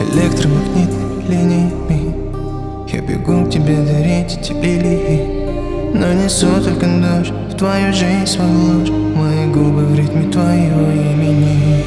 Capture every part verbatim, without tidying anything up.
электромагнитными линиями. Я бегу к тебе дарить эти лилии, но несу только дождь в твою жизнь, свою ложь. Мои губы в ритме твоего имени.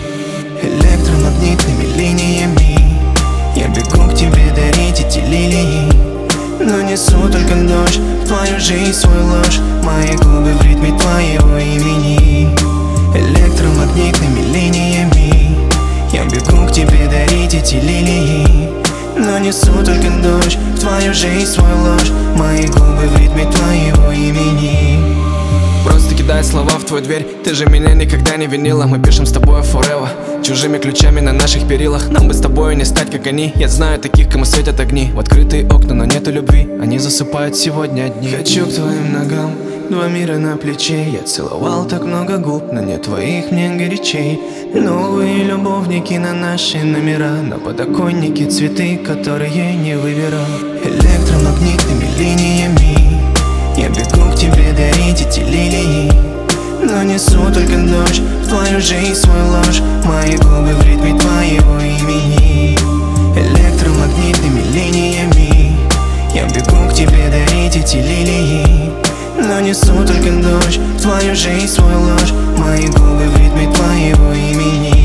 Электромагнитными линиями я бегу к тебе дарить эти лилии, но несу только дождь в твою жизнь, свою ложь. Мои губы в ритме твоего имени. Электромагнитными линиями я бегу к тебе дарить эти лилии, но несу только дождь в твою жизнь, свою ложь. Мои губы в ритме твоего имени. Просто кидай слова в твою дверь. Ты же меня никогда не винила. Мы пишем с тобой forever, чужими ключами на наших перилах. Нам бы с тобой не стать, как они. Я знаю таких, кому светят огни. В открытые окна, но нету любви. Они засыпают сегодня одни. Хочу к твоим ногам, два мира на плече. Я целовал так много губ, но нет твоих мне горячей. Новые любовники на наши номера, на подоконнике цветы, которые не выбирал. Электромагнитными линиями я бегу к тебе дарить эти лилии, но несу только дождь в твою жизнь, свою ложь. Мои губы в ритме твоего имени. Электромагнитными линиями я бегу к тебе дарить эти лилии, но несу только дождь в твою жизнь, свою ложь. Мои губы в ритме твоего имени.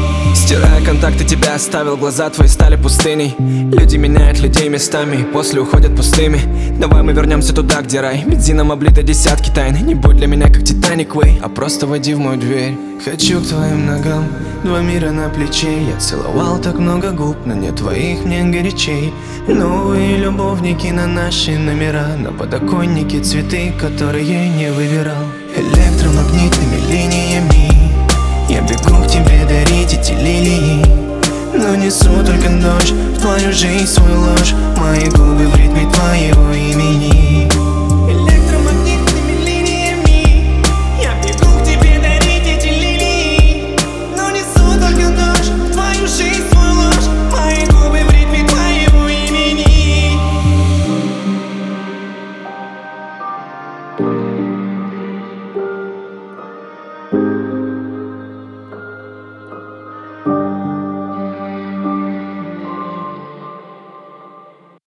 Стирая контакты, тебя оставил, глаза твои стали пустыней. Люди меняют людей местами, после уходят пустыми. Давай мы вернемся туда, где рай, бензином облиты десятки тайн. Не будь для меня как Титаник, Уэй, а просто войди в мою дверь. Хочу к твоим ногам, два мира на плече. Я целовал так много губ, но нет твоих мне горячей. Новые любовники на наши номера, на подоконнике цветы, которые не выбирал. Электромагнитными линиями я бегу к тебе дарить эти лилии, но несу только дождь в твою жизнь, свою ложь. Мои губы в ритме твоего имени.